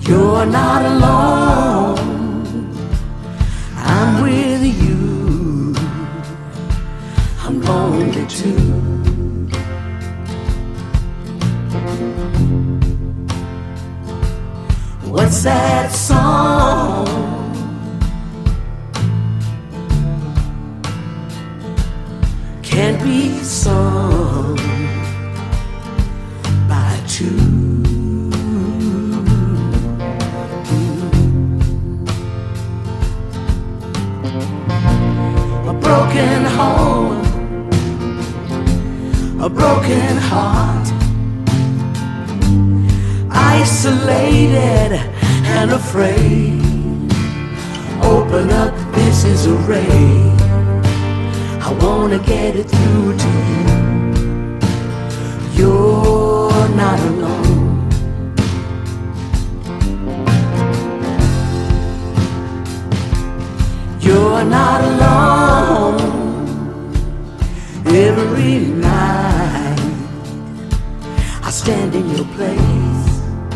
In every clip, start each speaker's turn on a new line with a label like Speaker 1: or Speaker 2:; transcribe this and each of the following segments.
Speaker 1: You're not alone, I'm with you. I'm lonely too. What's that song? Can't be sung by two. A broken home, a broken heart, isolated and afraid. Open up, this is a ray. I wanna get it through to you. You're not alone. You're not alone. Every night I stand in your place.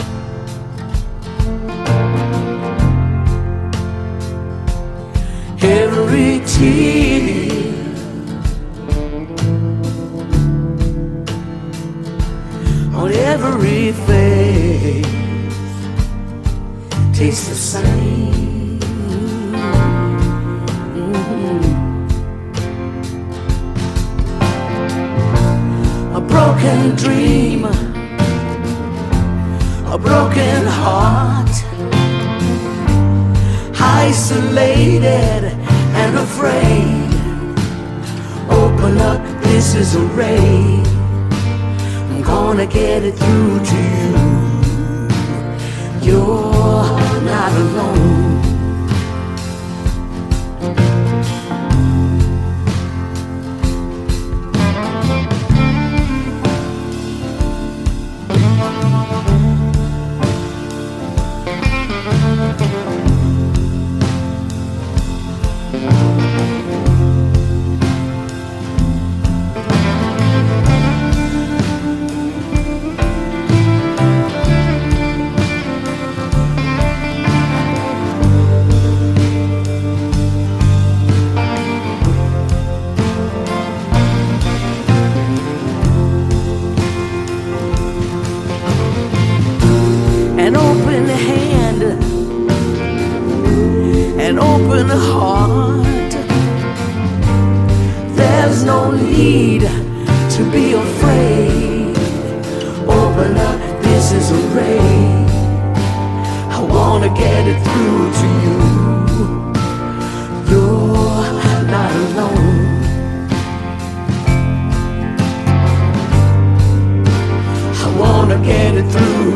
Speaker 1: Every tear on every face tastes the same. A broken dream, a broken heart, isolated and afraid. Open up, this is a ray. I'm gonna get it through to you. You're not alone. An open hand, an open heart. There's no need to be afraid. Open up, this is a ray. I wanna get it through to you. You're not alone. I wanna get it through